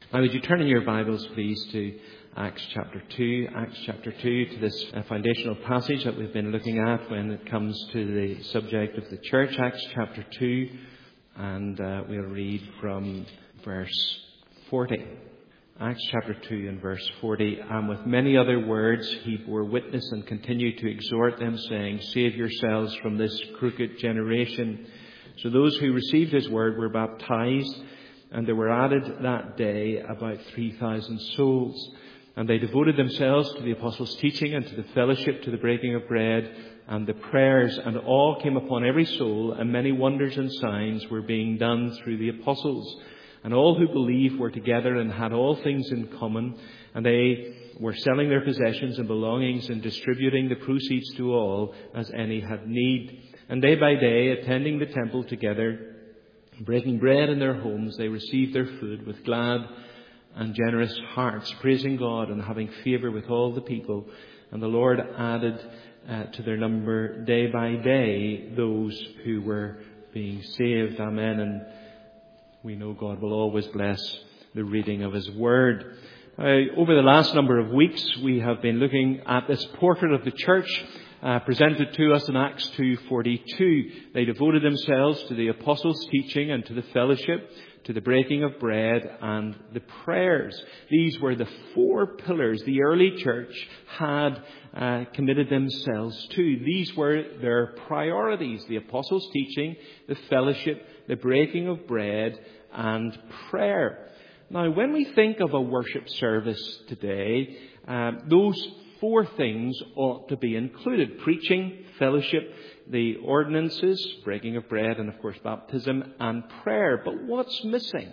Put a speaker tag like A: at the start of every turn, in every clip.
A: Now, would you turn in your Bibles, please, to Acts chapter 2. Acts chapter 2, to this foundational passage that we've been looking at when it comes to the subject of the church. Acts chapter 2, and we'll read from verse 40. Acts chapter 2 and verse 40. And with many other words he bore witness and continued to exhort them, saying, Save yourselves from this crooked generation. So those who received his word were baptized, and there were added that day about 3,000 souls. And they devoted themselves to the apostles' teaching and to the fellowship, to the breaking of bread and the prayers. And awe came upon every soul, and many wonders and signs were being done through the apostles. And all who believed were together and had all things in common. And they were selling their possessions and belongings and distributing the proceeds to all as any had need. And day by day, attending the temple together, breaking bread in their homes, they received their food with glad and generous hearts, praising God and having favour with all the people. And the Lord added to their number day by day those who were being saved. Amen. And we know God will always bless the reading of His Word. Over the last number of weeks, we have been looking at this portrait of the church presented to us in Acts 2:42. They devoted themselves to the apostles' teaching and to the fellowship, to the breaking of bread and the prayers. These were the four pillars the early church had committed themselves to. These were their priorities: the apostles' teaching, the fellowship, the breaking of bread and prayer. Now, when we think of a worship service today, those four things ought to be included: preaching, fellowship, the ordinances, breaking of bread, and of course baptism and prayer. But what's missing?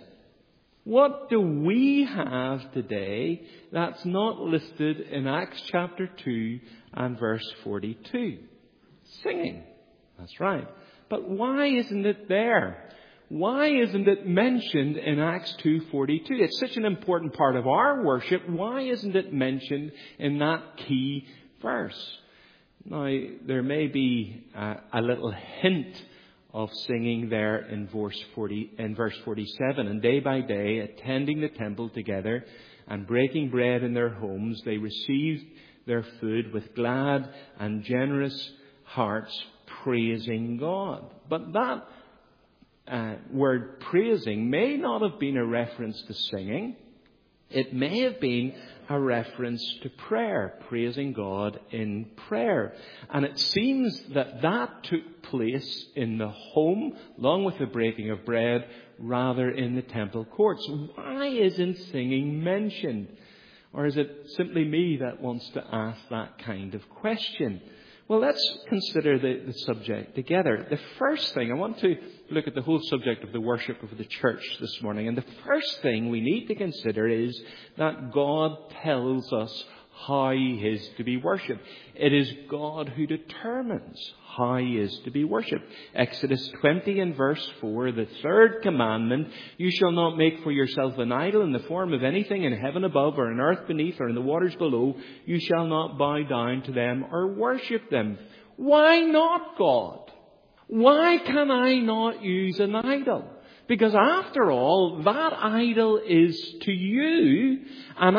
A: What do we have today that's not listed in Acts chapter 2 and verse 42? Singing. That's right. But why isn't it there? Why isn't it mentioned in Acts 2:42? It's such an important part of our worship. Why isn't it mentioned in that key verse? Now, there may be a little hint of singing there in verse 47. And day by day, attending the temple together and breaking bread in their homes, they received their food with glad and generous hearts, praising God. But that word praising may not have been a reference to singing. It may have been a reference to prayer, praising God in prayer. And it seems that that took place in the home, along with the breaking of bread, rather in the temple courts. Why isn't singing mentioned? Or is it simply me that wants to ask that kind of question? Well, let's consider the subject together. The first thing, I want to look at the whole subject of the worship of the church this morning. And the first thing we need to consider is that God tells us how He is to be worshipped. It is God who determines how He is to be worshipped. Exodus 20 and verse 4, the third commandment: You shall not make for yourself an idol in the form of anything in heaven above or in earth beneath or in the waters below. You shall not bow down to them or worship them. Why not, God? Why can I not use an idol? Because after all, that idol is to you, and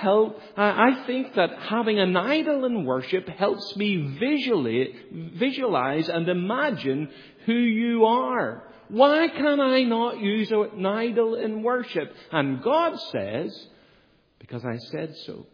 A: I think that having an idol in worship helps me visualize and imagine who you are. Why can I not use an idol in worship? And God says, because I said so.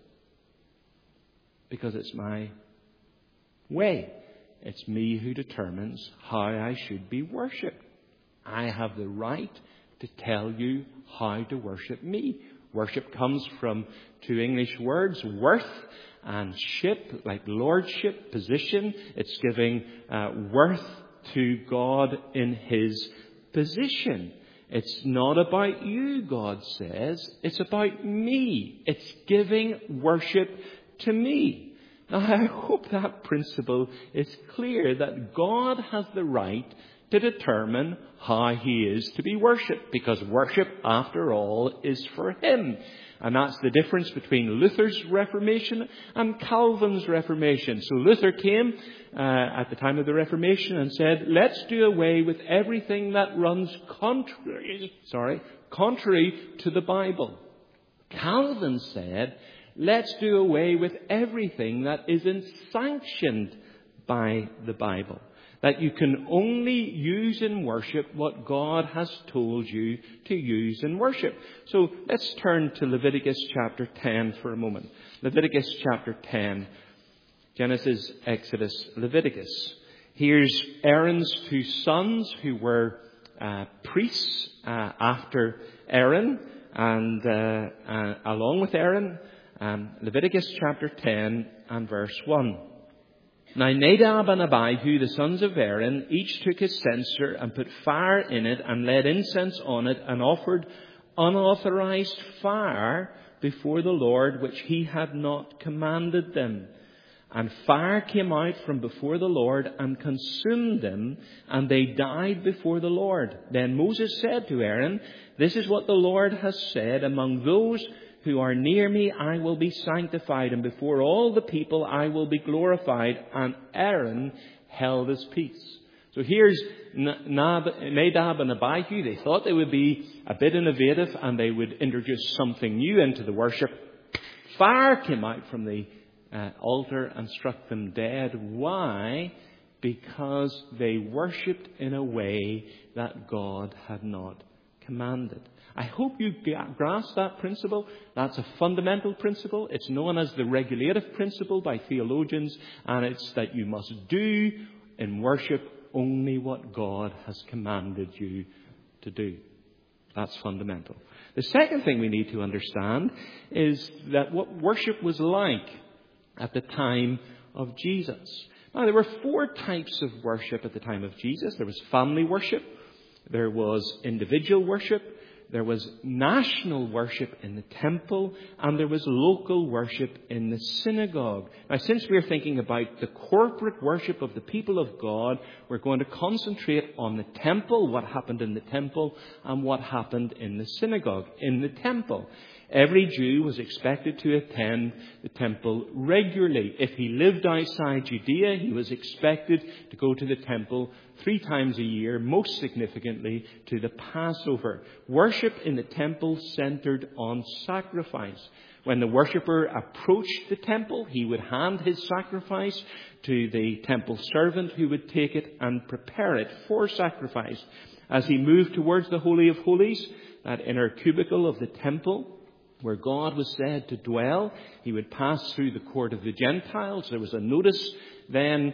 A: Because it's my way. It's me who determines how I should be worshipped. I have the right to tell you how to worship me. Worship comes from two English words, worth and ship, like lordship, position. It's giving worth to God in His position. It's not about you, God says. It's about me. It's giving worship to me. Now, I hope that principle is clear, that God has the right to determine how He is to be worshipped, because worship, after all, is for Him. And that's the difference between Luther's Reformation and Calvin's Reformation. So Luther came at the time of the Reformation and said, let's do away with everything that runs contrary to the Bible. Calvin said, let's do away with everything that isn't sanctioned by the Bible. That you can only use in worship what God has told you to use in worship. So let's turn to Leviticus chapter 10 for a moment. Leviticus chapter 10. Genesis, Exodus, Leviticus. Here's Aaron's two sons who were priests after Aaron and along with Aaron. Leviticus chapter 10 and verse 1. Now Nadab and Abihu, the sons of Aaron, each took his censer and put fire in it and laid incense on it and offered unauthorized fire before the Lord, which he had not commanded them. And fire came out from before the Lord and consumed them, and they died before the Lord. Then Moses said to Aaron, this is what the Lord has said, among those who are near me I will be sanctified, and before all the people I will be glorified. And Aaron held his peace. So here's Nadab and Abihu. They thought they would be a bit innovative and they would introduce something new into the worship. Fire came out from the altar and struck them dead. Why? Because they worshipped in a way that God had not commanded. I hope you grasp that principle. That's a fundamental principle. It's known as the regulative principle by theologians, and it's that you must do in worship only what God has commanded you to do. That's fundamental. The second thing we need to understand is that what worship was like at the time of Jesus. Now, there were 4 types of worship at the time of Jesus. There was family worship. There was individual worship. There was national worship in the temple, and there was local worship in the synagogue. Now, since we're thinking about the corporate worship of the people of God, we're going to concentrate on the temple, what happened in the temple, and what happened in the synagogue. In the temple, every Jew was expected to attend the temple regularly. If he lived outside Judea, he was expected to go to the temple 3 times a year, most significantly to the Passover. Worship in the temple centered on sacrifice. When the worshipper approached the temple, he would hand his sacrifice to the temple servant who would take it and prepare it for sacrifice. As he moved towards the Holy of Holies, that inner cubicle of the temple, where God was said to dwell, he would pass through the court of the Gentiles. There was a notice then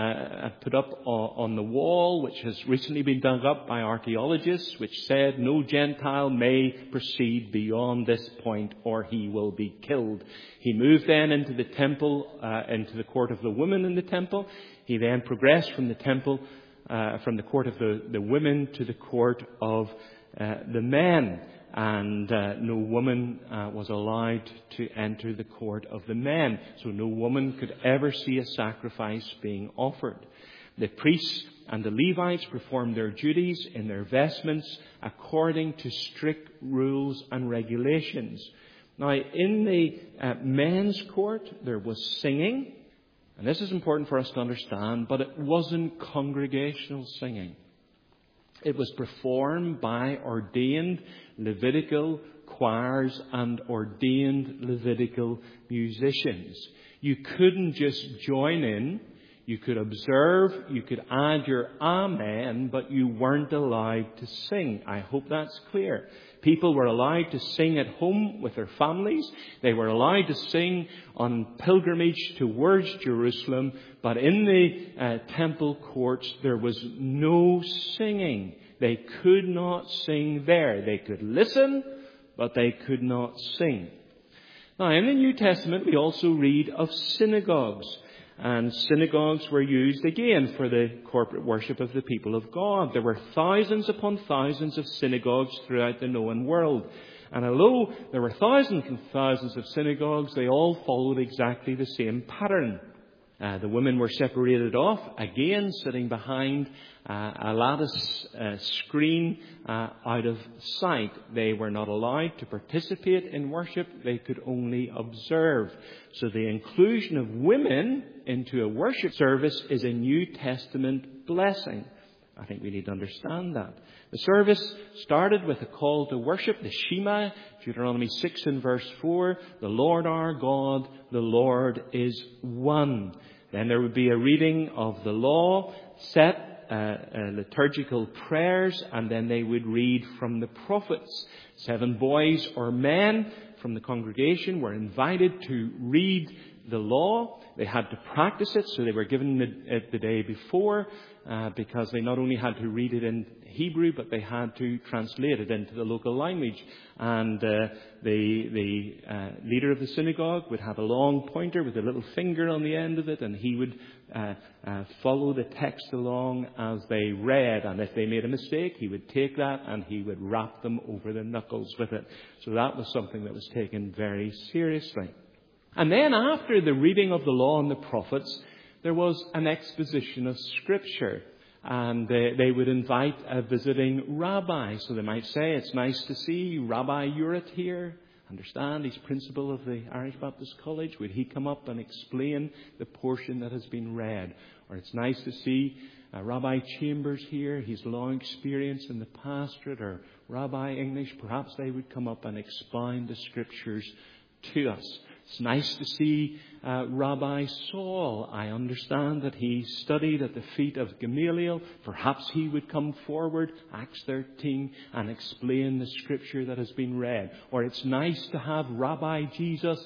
A: put up on the wall, which has recently been dug up by archaeologists, which said no Gentile may proceed beyond this point or he will be killed. He moved then into the temple, into the court of the women in the temple. He then progressed from the temple, from the court of the women to the court of the men. And no woman was allowed to enter the court of the men. So no woman could ever see a sacrifice being offered. The priests and the Levites performed their duties in their vestments according to strict rules and regulations. Now, in the men's court, there was singing. And this is important for us to understand, but it wasn't congregational singing. It was performed by ordained Levitical choirs and ordained Levitical musicians. You couldn't just join in. You could observe, you could add your amen, but you weren't allowed to sing. I hope that's clear. People were allowed to sing at home with their families. They were allowed to sing on pilgrimage towards Jerusalem. But in the temple courts, there was no singing. They could not sing there. They could listen, but they could not sing. Now, in the New Testament, we also read of synagogues. And synagogues were used again for the corporate worship of the people of God. There were thousands upon thousands of synagogues throughout the known world. And although there were thousands and thousands of synagogues, they all followed exactly the same pattern. The women were separated off, again sitting behind a lattice screen out of sight. They were not allowed to participate in worship. They could only observe. So the inclusion of women into a worship service is a New Testament blessing. I think we need to understand that. The service started with a call to worship, the Shema, Deuteronomy 6 and verse 4. The Lord our God, the Lord is one. Then there would be a reading of the law, set liturgical prayers, and then they would read from the prophets. 7 boys or men from the congregation were invited to read the law. They had to practice it, so they were given it the day before, because they not only had to read it in Hebrew, but they had to translate it into the local language. And the leader of the synagogue would have a long pointer with a little finger on the end of it, and he would follow the text along as they read. And if they made a mistake, he would take that and he would rap them over the knuckles with it. So that was something that was taken very seriously. And then after the reading of the law and the prophets, there was an exposition of Scripture. And they would invite a visiting rabbi. So they might say, it's nice to see Rabbi Urit here. Understand, he's principal of the Irish Baptist College. Would he come up and explain the portion that has been read? Or it's nice to see Rabbi Chambers here. He's long experience in the pastorate. Or Rabbi English. Perhaps they would come up and expound the Scriptures to us. It's nice to see Rabbi Saul. I understand that he studied at the feet of Gamaliel. Perhaps he would come forward, Acts 13, and explain the Scripture that has been read. Or it's nice to have Rabbi Jesus.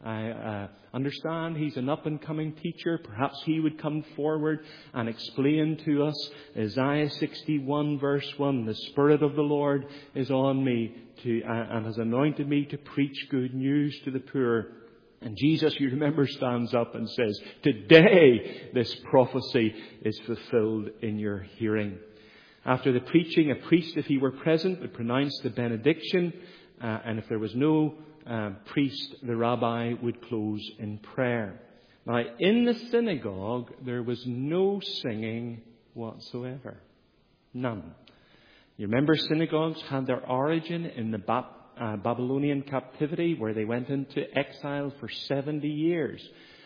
A: I understand he's an up-and-coming teacher. Perhaps he would come forward and explain to us Isaiah 61 verse 1. The Spirit of the Lord is on me and has anointed me to preach good news to the poor. And Jesus, you remember, stands up and says, today this prophecy is fulfilled in your hearing. After the preaching, a priest, if he were present, would pronounce the benediction. And if there was no priest, the rabbi would close in prayer. Now, in the synagogue, there was no singing whatsoever. None. You remember, synagogues had their origin in the Babylonian captivity, where they went into exile for 70 years.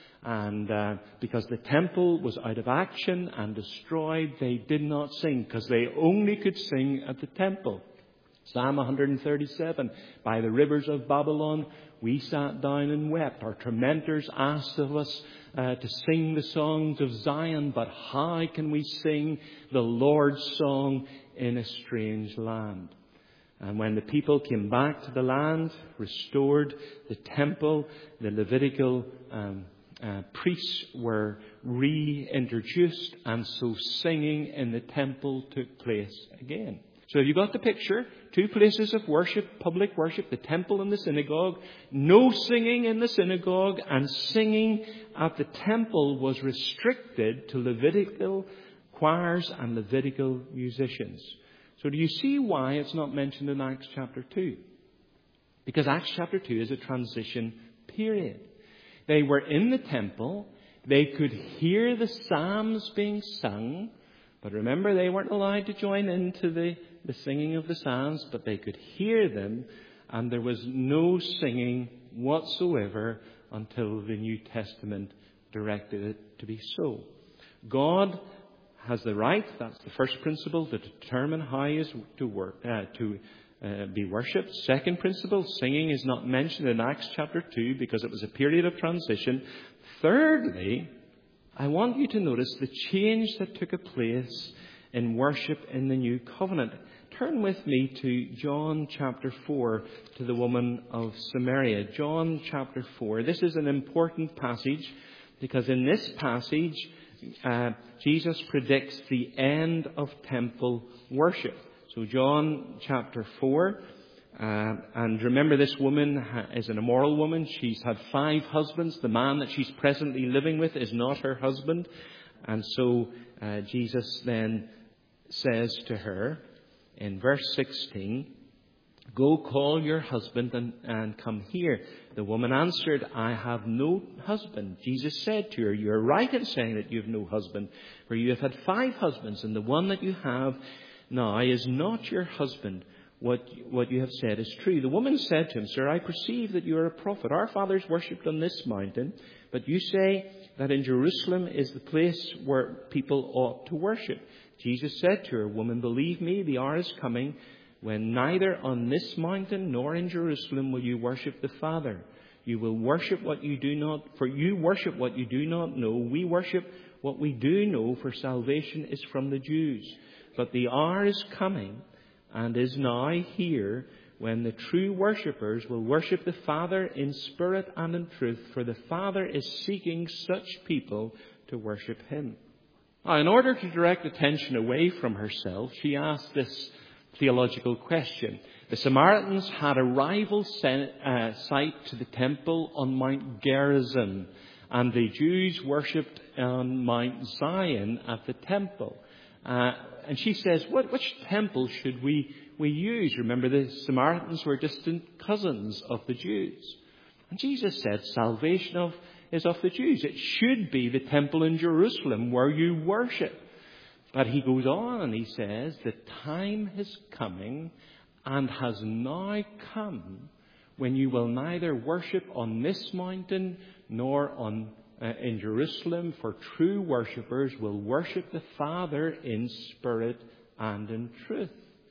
A: And because the temple was out of action and destroyed, they did not sing, because they only could sing at the temple. Psalm 137, by the rivers of Babylon, we sat down and wept. Our tormentors asked of us to sing the songs of Zion, but how can we sing the Lord's song in a strange land? And when the people came back to the land, restored the temple, the Levitical priests were reintroduced, and so singing in the temple took place again. So have you got the picture? 2 places of worship, public worship, the temple and the synagogue. No singing in the synagogue, and singing at the temple was restricted to Levitical choirs and Levitical musicians. So do you see why it's not mentioned in Acts chapter 2? Because Acts chapter 2 is a transition period. They were in the temple. They could hear the psalms being sung. But remember, they weren't allowed to join into the singing of the psalms, but they could hear them. And there was no singing whatsoever until the New Testament directed it to be so. God has the right, that's the first principle, to determine how he is to be worshipped. Second principle, singing is not mentioned in Acts chapter 2 because it was a period of transition. Thirdly, I want you to notice the change that took place in worship in the New Covenant. Turn with me to John chapter 4, to the woman of Samaria. John chapter 4. This is an important passage because in this passage, Jesus predicts the end of temple worship. So John chapter 4, and remember, this woman is an immoral woman. She's had 5 husbands. The man that she's presently living with is not her husband. And so Jesus then says to her in verse 16, go call your husband and come here. The woman answered, I have no husband. Jesus said to her, you are right in saying that you have no husband, for you have had 5 husbands, and the one that you have now is not your husband. What you have said is true. The woman said to him, Sir, I perceive that you are a prophet. Our fathers worshipped on this mountain, but you say that in Jerusalem is the place where people ought to worship. Jesus said to her, "Woman, believe me, the hour is coming when neither on this mountain nor in Jerusalem will you worship the Father. You will worship what you do not, for you worship what you do not know. We worship what we do know, for salvation is from the Jews. But the hour is coming and is now here when the true worshippers will worship the Father in spirit and in truth, for the Father is seeking such people to worship him." Now, in order to direct attention away from herself, she asked this theological question. The Samaritans had a rival site to the temple on Mount Gerizim, and the Jews worshipped on Mount Zion at the temple. And she says, which temple should we use? Remember, the Samaritans were distant cousins of the Jews. And Jesus said, salvation is of the Jews. It should be the temple in Jerusalem where you worship. But he goes on and he says, the time is coming and has now come when you will neither worship on this mountain nor in Jerusalem, for true worshippers will worship the Father in spirit and in truth.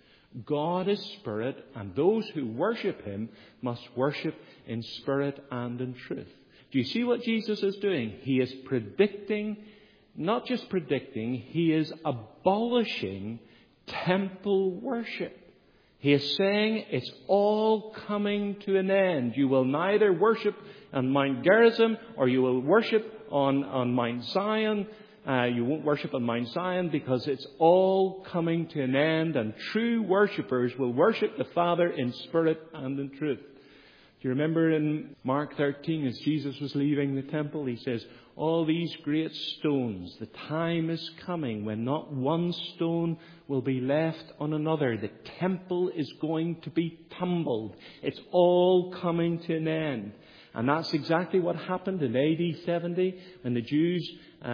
A: God is spirit, and those who worship him must worship in spirit and in truth. Do you see what Jesus is doing? He is predicting, not just predicting, he is abolishing temple worship. He is saying it's all coming to an end. You will neither worship on Mount Gerizim or you will worship on Mount Zion. You won't worship on Mount Zion because it's all coming to an end, and true worshippers will worship the Father in spirit and in truth. Do you remember in Mark 13, as Jesus was leaving the temple, he says, all these great stones, the time is coming when not one stone will be left on another. The temple is going to be tumbled. It's all coming to an end. And that's exactly what happened in AD 70 when the Jews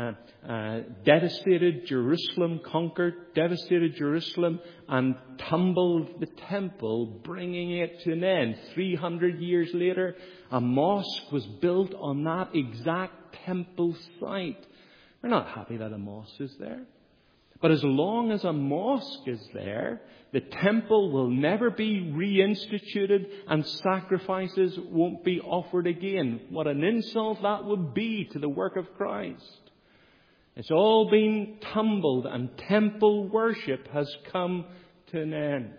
A: devastated Jerusalem, conquered, devastated Jerusalem, and tumbled the temple, bringing it to an end. 300 years later, a mosque was built on that exact temple site. We're not happy that a mosque is there. But as long as a mosque is there, the temple will never be reinstituted and sacrifices won't be offered again. What an insult that would be to the work of Christ. It's all been tumbled and temple worship has come to an end.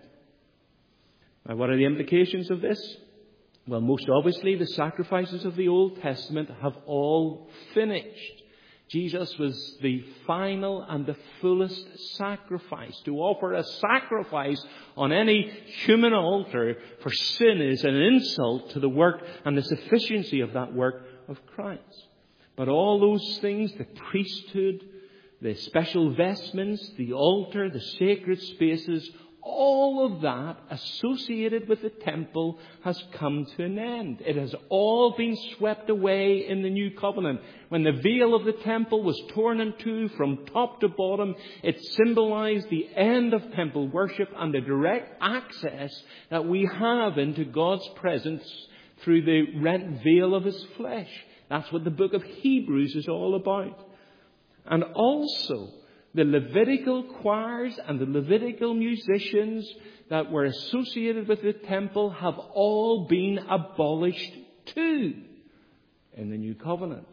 A: Now, what are the implications of this? Well, most obviously, the sacrifices of the Old Testament have all finished. Jesus was the final and the fullest sacrifice. To offer a sacrifice on any human altar for sin is an insult to the work and the sufficiency of that work of Christ. But all those things, the priesthood, the special vestments, the altar, the sacred spaces, all of that associated with the temple has come to an end. It has all been swept away in the new covenant. When the veil of the temple was torn in two from top to bottom, it symbolized the end of temple worship and the direct access that we have into God's presence through the rent veil of his flesh. That's what the book of Hebrews is all about. And also, the Levitical choirs and the Levitical musicians that were associated with the temple have all been abolished too in the new covenant.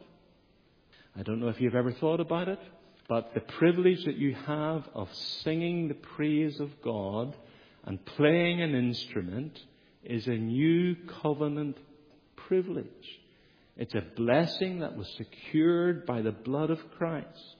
A: I don't know if you've ever thought about it, but the privilege that you have of singing the praise of God and playing an instrument is a new covenant privilege. It's a blessing that was secured by the blood of Christ.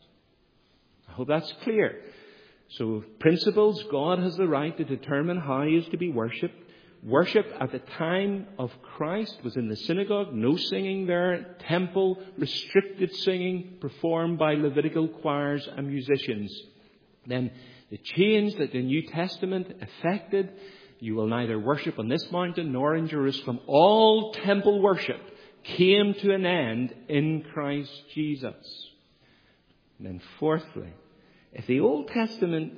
A: I hope that's clear. So, principles, God has the right to determine how he is to be worshipped. Worship at the time of Christ was in the synagogue, no singing there. Temple, restricted singing performed by Levitical choirs and musicians. Then the change that the New Testament effected, you will neither worship on this mountain nor in Jerusalem. All temple worship came to an end in Christ Jesus. And then fourthly, if the Old Testament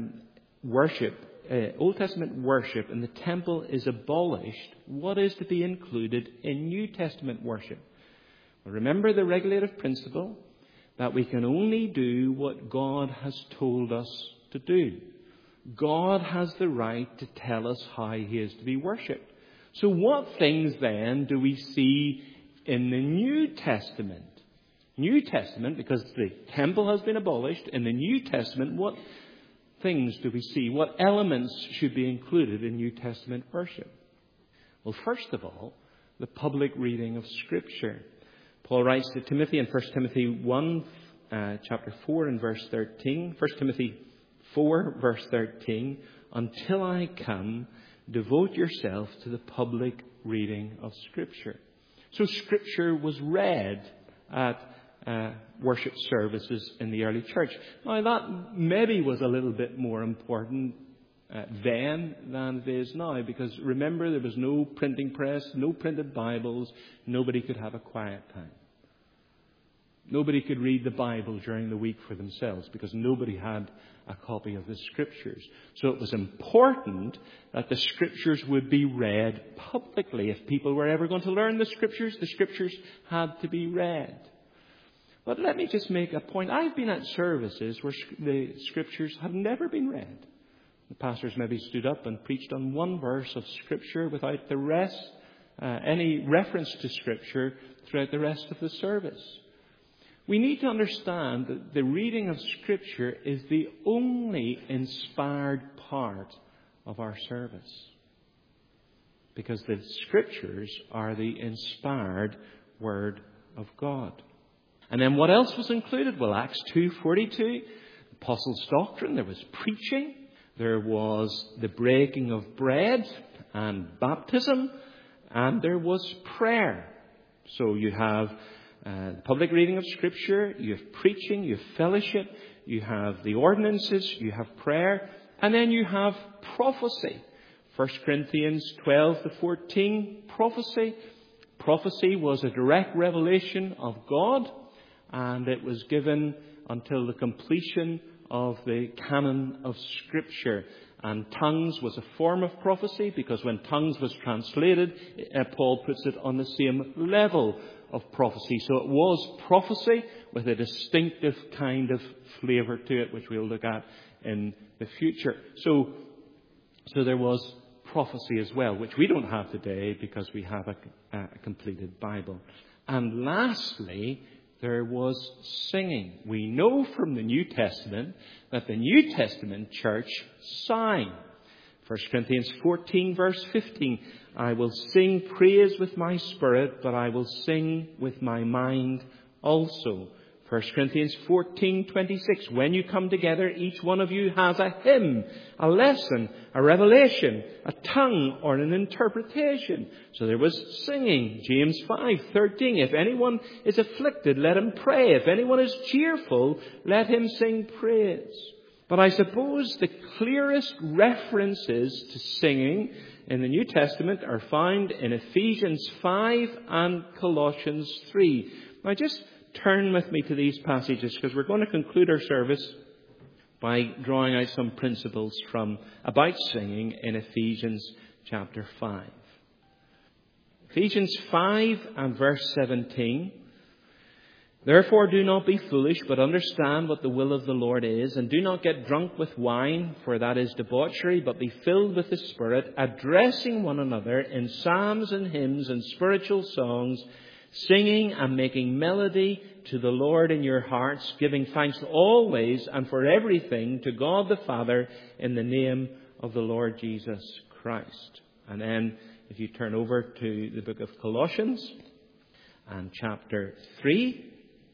A: worship in the temple is abolished, what is to be included in New Testament worship? Well, remember the regulative principle. that we can only do what God has told us to do. God has the right to tell us how He is to be worshipped. So what things then do we see in the New Testament? New Testament, because the temple has been abolished. In the New Testament, what things do we see? What elements should be included in New Testament worship? Well, first of all, the public reading of Scripture. Paul writes to Timothy in 1 Timothy 1, chapter 4 and verse 13. 1 Timothy 4, verse 13. Until I come, devote yourself to the public reading of Scripture. So Scripture was read at worship services in the early church. Now that maybe was a little bit more important then than it is now, because remember, there was no printing press, no printed Bibles, nobody could have a quiet time. Nobody could read the Bible during the week for themselves because nobody had a copy of the Scriptures. So it was important that the Scriptures would be read publicly. If people were ever going to learn the Scriptures had to be read. But let me just make a point. I've been at services where the Scriptures have never been read. The pastors maybe stood up and preached on one verse of Scripture without the rest, any reference to Scripture throughout the rest of the service. We need to understand that the reading of Scripture is the only inspired part of our service. Because the Scriptures are the inspired Word of God. And then what else was included? Well, Acts 2:42, Apostles' doctrine, there was preaching, there was the breaking of bread and baptism, and there was prayer. So you have the public reading of Scripture, you have preaching, you have fellowship, you have the ordinances, you have prayer, and then you have prophecy. 1 Corinthians 12-14, prophecy. Prophecy was a direct revelation of God, and it was given until the completion of the canon of Scripture. And tongues was a form of prophecy, because when tongues was translated, Paul puts it on the same level of prophecy. So it was prophecy with a distinctive kind of flavour to it, which we'll look at in the future. So there was prophecy as well, which we don't have today because we have a completed Bible. And lastly, there was singing. We know from the New Testament that the New Testament church sang. 1 Corinthians 14, verse 15. I will sing praise with my spirit, but I will sing with my mind also. 1 Corinthians 14:26. When you come together, each one of you has a hymn, a lesson, a revelation, a tongue, or an interpretation. So there was singing. James 5:13. If anyone is afflicted, let him pray. If anyone is cheerful, let him sing praise. But I suppose the clearest references to singing in the New Testament are found in Ephesians 5 and Colossians 3. Now just turn with me to these passages, because we're going to conclude our service by drawing out some principles about singing in Ephesians chapter 5. Ephesians 5 and verse 17. Therefore do not be foolish, but understand what the will of the Lord is, and do not get drunk with wine, for that is debauchery, but be filled with the Spirit, addressing one another in psalms and hymns and spiritual songs, singing and making melody to the Lord in your hearts, giving thanks always and for everything to God the Father in the name of the Lord Jesus Christ. And then if you turn over to the book of Colossians and chapter 3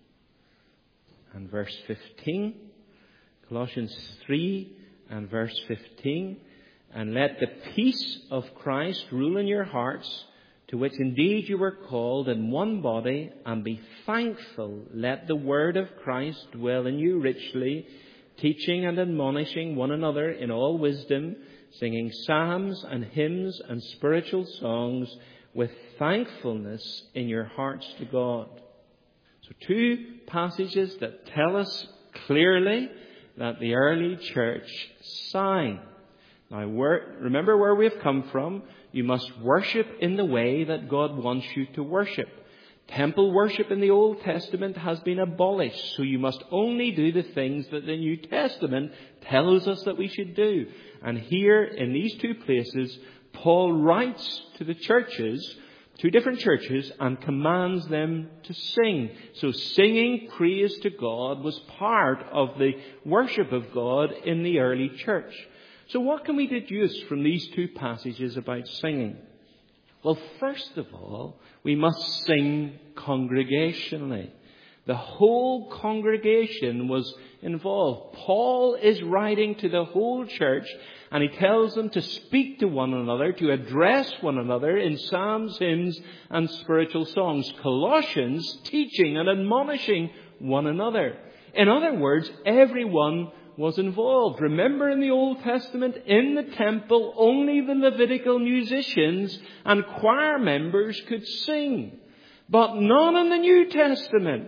A: and verse 15. Colossians 3 and verse 15. And let the peace of Christ rule in your hearts, to which indeed you were called in one body, and be thankful. Let the word of Christ dwell in you richly, teaching and admonishing one another in all wisdom, singing psalms and hymns and spiritual songs with thankfulness in your hearts to God. So two passages that tell us clearly that the early church sang. Now, remember where we've come from. You must worship in the way that God wants you to worship. Temple worship in the Old Testament has been abolished, so you must only do the things that the New Testament tells us that we should do. And here, in these two places, Paul writes to the churches, two different churches, and commands them to sing. So singing praise to God was part of the worship of God in the early church. So what can we deduce from these two passages about singing? Well, first of all, we must sing congregationally. The whole congregation was involved. Paul is writing to the whole church, and he tells them to speak to one another, to address one another in psalms, hymns, and spiritual songs. Colossians, teaching and admonishing one another. In other words, everyone was involved. Remember, in the Old Testament, in the temple, only the Levitical musicians and choir members could sing. But none in the New Testament.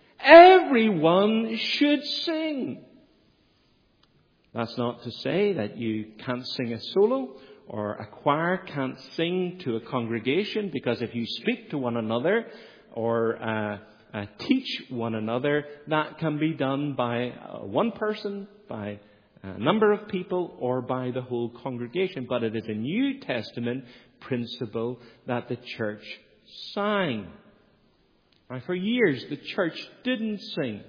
A: Everyone should sing. That's not to say that you can't sing a solo or a choir can't sing to a congregation, because if you speak to one another or teach one another, that can be done by one person, by a number of people, or by the whole congregation. But it is a New Testament principle that the church sang. Now, for years, the church didn't sing.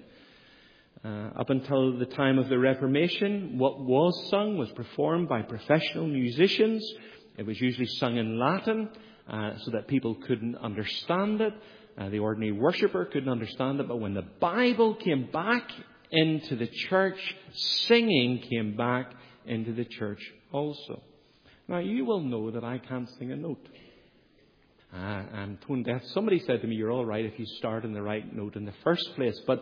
A: Up until the time of the Reformation, what was sung was performed by professional musicians. It was usually sung in Latin, so that people couldn't understand it. The ordinary worshipper couldn't understand it. But when the Bible came back into the church, singing came back into the church also. Now, you will know that I can't sing a note. I'm tone deaf. Somebody said to me, you're all right if you start in the right note in the first place. But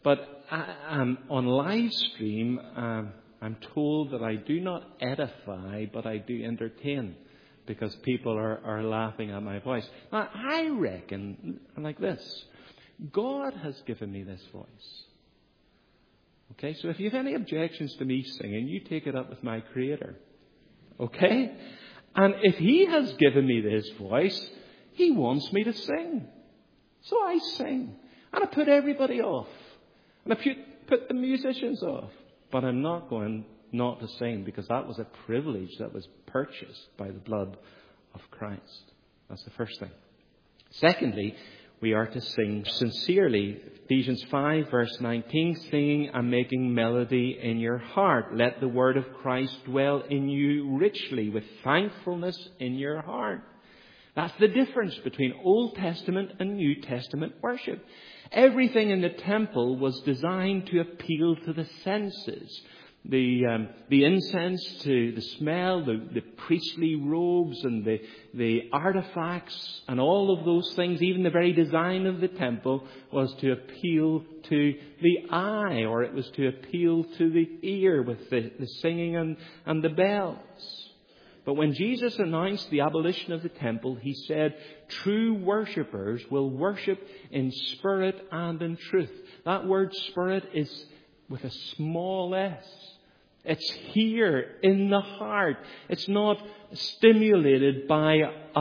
A: on live stream, I'm told that I do not edify, but I do entertain, because people are laughing at my voice. Now, I reckon like this. God has given me this voice. Okay, so if you have any objections to me singing, you take it up with my Creator. Okay? And if He has given me this voice, He wants me to sing. So I sing. And I put everybody off. And I put the musicians off. But I'm not going not to sing, because that was a privilege that was purchased by the blood of Christ. That's the first thing. Secondly, we are to sing sincerely. Ephesians 5 verse 19, singing and making melody in your heart. Let the word of Christ dwell in you richly, with thankfulness in your heart. That's the difference between Old Testament and New Testament worship. Everything in the temple was designed to appeal to the senses. The incense, to the smell, the priestly robes and the artifacts and all of those things, even the very design of the temple, was to appeal to the eye, or it was to appeal to the ear with the singing and the bells. But when Jesus announced the abolition of the temple, He said, true worshippers will worship in spirit and in truth. That word spirit is with a small s. It's here in the heart. It's not stimulated by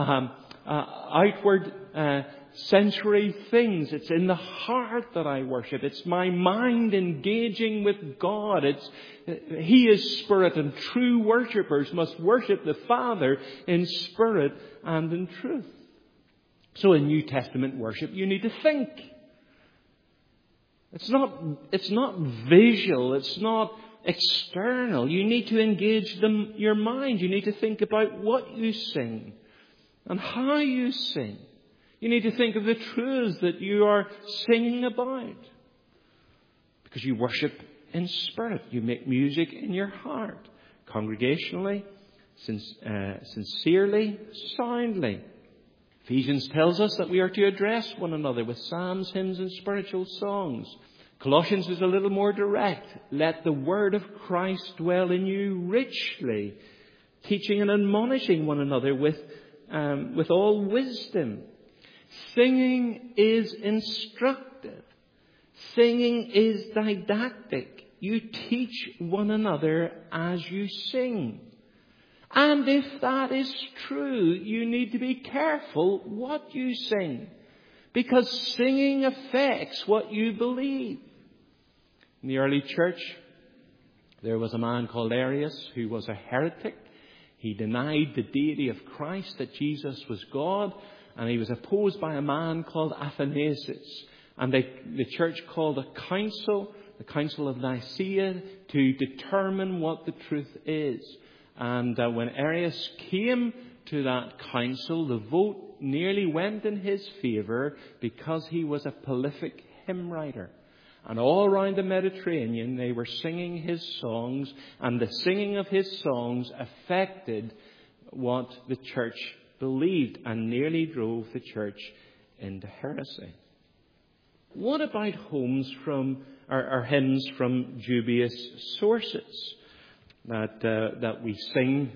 A: outward sensory things. It's in the heart that I worship. It's my mind engaging with God. He is spirit, and true worshippers must worship the Father in spirit and in truth. So in New Testament worship, you need to think. It's not visual. It's not external. You need to engage your mind. You need to think about what you sing and how you sing. You need to think of the truths that you are singing about, because you worship in spirit. You make music in your heart, congregationally, sincerely, soundly. Ephesians tells us that we are to address one another with psalms, hymns, and spiritual songs. Colossians is a little more direct. Let the word of Christ dwell in you richly, teaching and admonishing one another with all wisdom. Singing is instructive. Singing is didactic. You teach one another as you sing. And if that is true, you need to be careful what you sing, Because singing affects what you believe. In the early church, there was a man called Arius who was a heretic. He denied the deity of Christ, that Jesus was God, and he was opposed by a man called Athanasius. And the church called a council, the Council of Nicaea, to determine what the truth is. And when Arius came to that council, the vote nearly went in his favour because he was a prolific hymn writer. And all around the Mediterranean, they were singing his songs, and the singing of his songs affected what the church believed and nearly drove the church into heresy. What about hymns from dubious sources? That we sing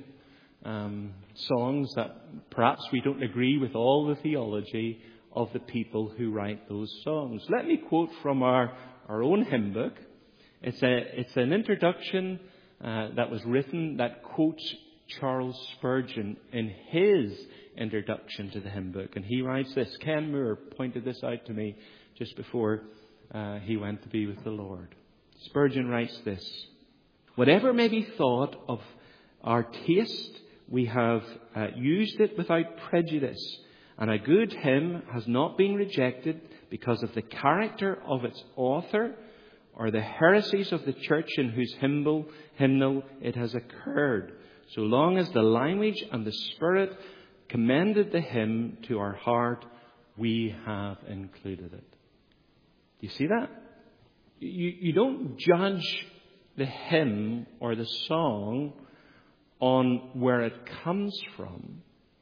A: songs that perhaps we don't agree with all the theology of the people who write those songs. Let me quote from our own hymn book. It's an introduction that was written that quotes Charles Spurgeon in his introduction to the hymn book. And he writes this. Ken Moore pointed this out to me just before he went to be with the Lord. Spurgeon writes this. Whatever may be thought of our taste, we have used it without prejudice. And a good hymn has not been rejected because of the character of its author or the heresies of the church in whose hymnal it has occurred, so long as the language and the spirit commended the hymn to our heart, we have included it. Do you see that? You don't judge the hymn or the song on where it comes from,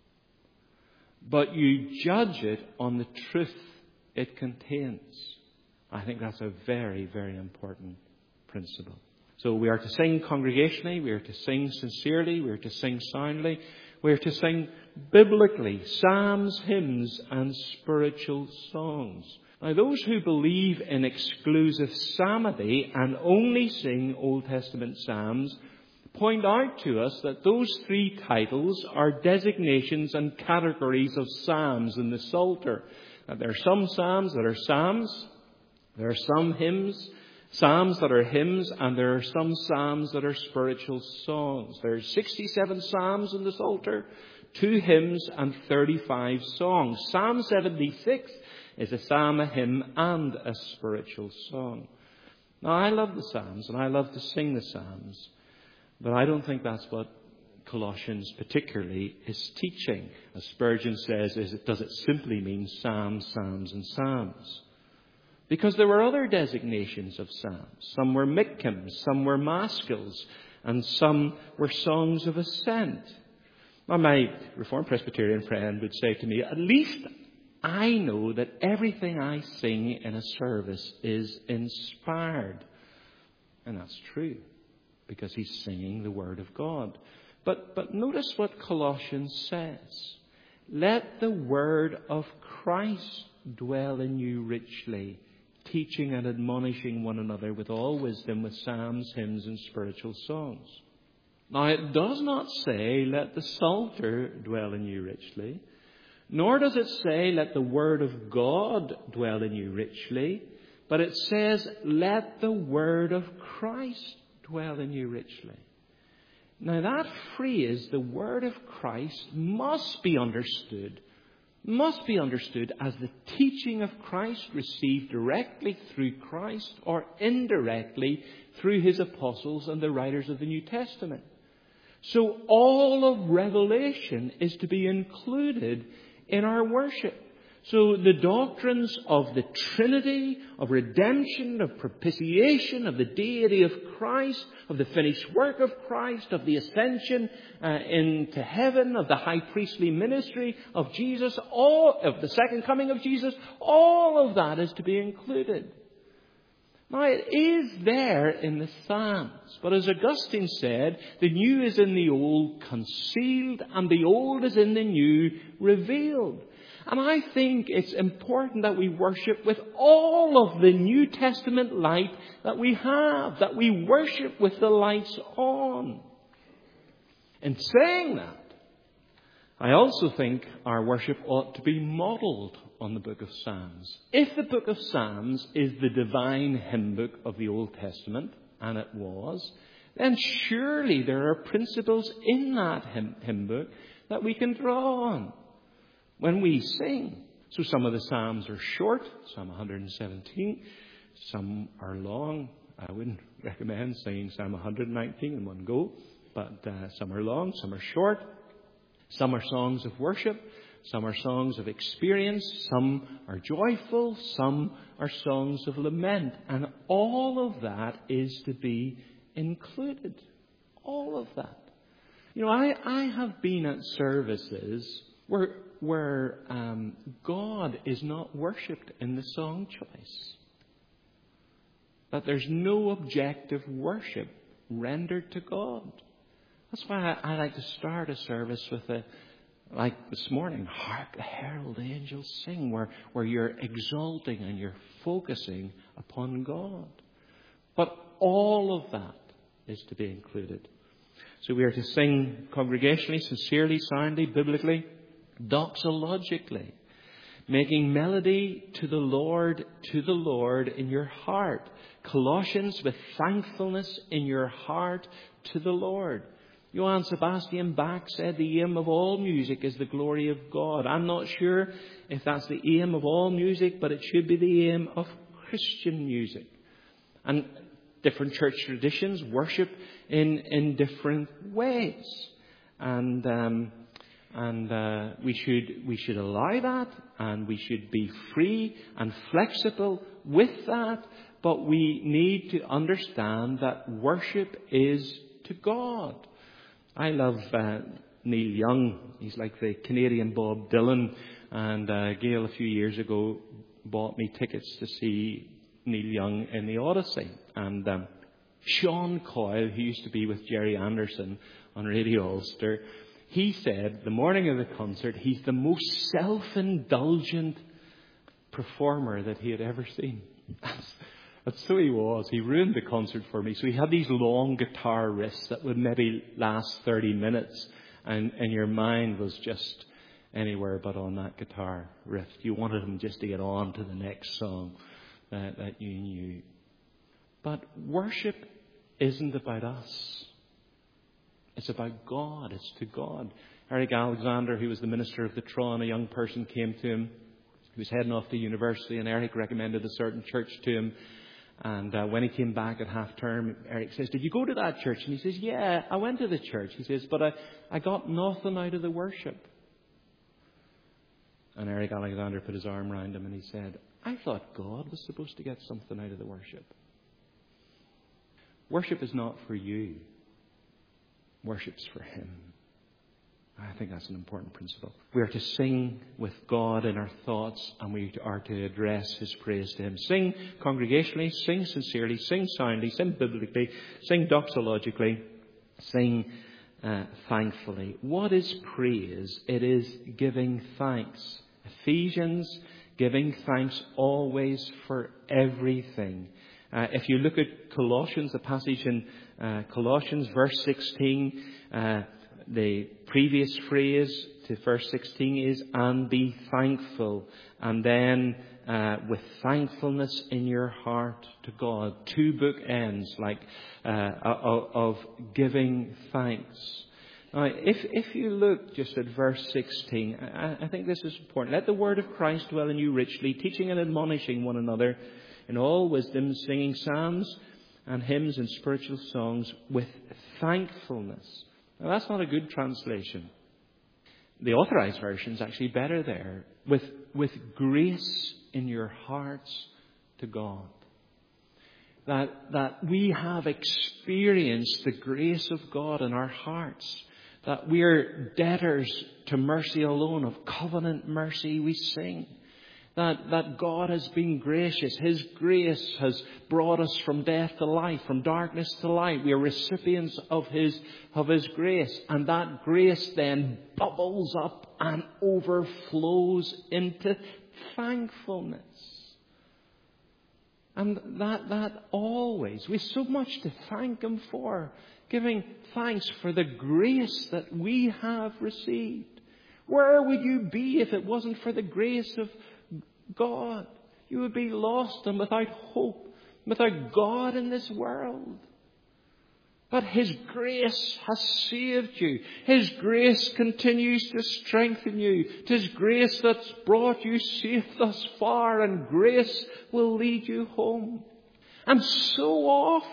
A: but you judge it on the truth it contains. I think that's a very, very important principle. So we are to sing congregationally, we are to sing sincerely, we are to sing soundly, we are to sing biblically, psalms, hymns and spiritual songs. Now those who believe in exclusive psalmody and only sing Old Testament psalms point out to us that those three titles are designations and categories of psalms in the Psalter. That there are some psalms that are psalms, there are some psalms that are hymns, and there are some psalms that are spiritual songs. There are 67 psalms in the Psalter, 2 hymns and 35 songs. Psalm 76 is a psalm, a hymn and a spiritual song. Now I love the psalms and I love to sing the psalms, but I don't think that's what Colossians particularly is teaching. As Spurgeon says, does it simply mean psalms, psalms and psalms? Because there were other designations of psalms. Some were mikvahs, some were maskils, and some were songs of ascent. Now my Reformed Presbyterian friend would say to me, at least I know that everything I sing in a service is inspired. And that's true, because he's singing the Word of God. But notice what Colossians says. Let the Word of Christ dwell in you richly, teaching and admonishing one another with all wisdom, with psalms, hymns and spiritual songs. Now it does not say, let the Psalter dwell in you richly, nor does it say, let the Word of God dwell in you richly, but it says, let the Word of Christ dwell in you richly. Now that phrase, the Word of Christ, must be understood as the teaching of Christ received directly through Christ or indirectly through his apostles and the writers of the New Testament. So all of Revelation is to be included in our worship. So the doctrines of the Trinity, of redemption, of propitiation, of the deity of Christ, of the finished work of Christ, of the ascension into heaven, of the high priestly ministry of Jesus, all of the second coming of Jesus, all of that is to be included. Now it is there in the Psalms, but as Augustine said, the new is in the old concealed, and the old is in the new revealed. And I think it's important that we worship with all of the New Testament light that we have, that we worship with the lights on. In saying that, I also think our worship ought to be modelled on the book of Psalms. If the book of Psalms is the divine hymn book of the Old Testament, and it was, then surely there are principles in that hymn book that we can draw on when we sing. So some of the Psalms are short, Psalm 117. Some are long. I wouldn't recommend singing Psalm 119 in one go, but some are long, some are short. Some are songs of worship, some are songs of experience, some are joyful, some are songs of lament. And all of that is to be included. All of that. You know, I have been at services where God is not worshipped in the song choice. That there's no objective worship rendered to God. That's why I like to start a service with like this morning, hark the herald angels sing, where you're exalting and you're focusing upon God. But all of that is to be included. So we are to sing congregationally, sincerely, soundly, biblically, doxologically, making melody to the Lord in your heart. Colossians, with thankfulness in your heart to the Lord. Johann Sebastian Bach said the aim of all music is the glory of God. I'm not sure if that's the aim of all music, but it should be the aim of Christian music. And different church traditions worship in different ways. And we should allow that, and we should be free and flexible with that. But we need to understand that worship is to God. I love Neil Young. He's like the Canadian Bob Dylan. And Gail, a few years ago, bought me tickets to see Neil Young in the Odyssey. And Sean Coyle, who used to be with Jerry Anderson on Radio Ulster, he said the morning of the concert, he's the most self-indulgent performer that he had ever seen. That's so he was. He ruined the concert for me. So he had these long guitar riffs that would maybe last 30 minutes. And your mind was just anywhere but on that guitar riff. You wanted him just to get on to the next song that you knew. But worship isn't about us. It's about God. It's to God. Eric Alexander, who was the minister of the Tron, a young person came to him who was heading off to university, and Eric recommended a certain church to him. And when he came back at half term, Eric says, "Did you go to that church?" And he says, "Yeah, I went to the church." He says, "But I got nothing out of the worship." And Eric Alexander put his arm around him and he said, "I thought God was supposed to get something out of the worship." Worship is not for you. Worship's for Him. I think that's an important principle. We are to sing with God in our thoughts, and we are to address His praise to Him. Sing congregationally, sing sincerely, sing soundly, sing biblically, sing doxologically, sing thankfully. What is praise? It is giving thanks. Ephesians, giving thanks always for everything. If you look at Colossians, the passage in Colossians, verse 16, the previous phrase to verse 16 is, "and be thankful." And then, with thankfulness in your heart to God. Two bookends, like, of giving thanks. Now, if you look just at verse 16, I think this is important. "Let the word of Christ dwell in you richly, teaching and admonishing one another in all wisdom, singing psalms and hymns and spiritual songs with thankfulness." Now, that's not a good translation. The Authorized Version is actually better there. With grace in your hearts to God. That we have experienced the grace of God in our hearts. That we are debtors to mercy alone, of covenant mercy we sing. That God has been gracious. His grace has brought us from death to life, from darkness to light. We are recipients of His grace. And that grace then bubbles up and overflows into thankfulness. And that always, we have so much to thank Him for. Giving thanks for the grace that we have received. Where would you be if it wasn't for the grace of God? You would be lost and without hope, without God in this world. But His grace has saved you. His grace continues to strengthen you. It is grace that's brought you safe thus far, and grace will lead you home. And so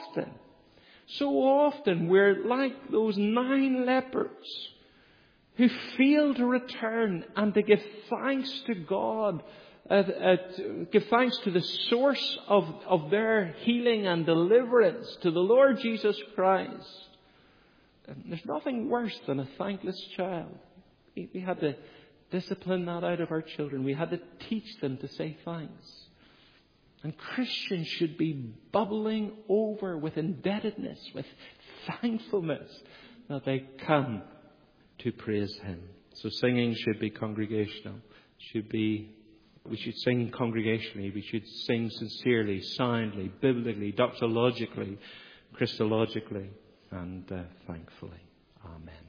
A: often we're like those 9 lepers who fail to return and to give thanks to God, give thanks to the source of their healing and deliverance, to the Lord Jesus Christ. And there's nothing worse than a thankless child. We had to discipline that out of our children. We had to teach them to say thanks. And Christians should be bubbling over with indebtedness, with thankfulness that they come to praise Him. So singing should be congregational. We should sing congregationally. We should sing sincerely, soundly, biblically, doxologically, Christologically, and thankfully. Amen.